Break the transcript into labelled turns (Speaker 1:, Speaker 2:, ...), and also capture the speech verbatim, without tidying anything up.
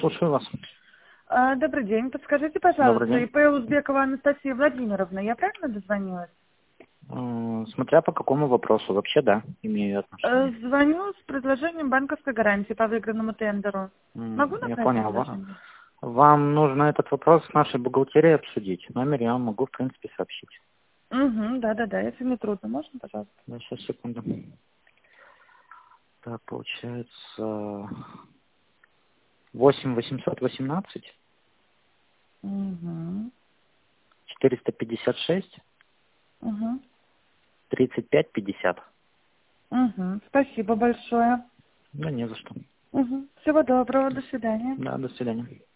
Speaker 1: слушаю вас.
Speaker 2: А, Добрый день. Подскажите,
Speaker 1: Добрый
Speaker 2: пожалуйста,
Speaker 1: день.
Speaker 2: ИП Узбекова Анастасия Владимировна, я правильно дозвонилась?
Speaker 1: М, Смотря по какому вопросу. Вообще, да, имею
Speaker 2: Э,
Speaker 1: отношение.
Speaker 2: Звоню с предложением банковской гарантии по выигранному тендеру.
Speaker 1: М,
Speaker 2: Могу
Speaker 1: Я
Speaker 2: направить
Speaker 1: понял. Ва-
Speaker 2: предложение?
Speaker 1: Вам нужно этот вопрос с нашей бухгалтерией обсудить. Номер я вам могу, в принципе, сообщить.
Speaker 2: Угу, да-да-да, если не трудно, можно, пожалуйста?
Speaker 1: Да, сейчас, секунду. Так, получается восемь восемьсот восемнадцать
Speaker 2: Угу,
Speaker 1: четыреста пятьдесят шесть
Speaker 2: угу,
Speaker 1: тридцать пять пятьдесят.
Speaker 2: угу. Спасибо большое.
Speaker 1: Да не за что.
Speaker 2: Угу. Всего доброго, до свидания.
Speaker 1: Да, до свидания.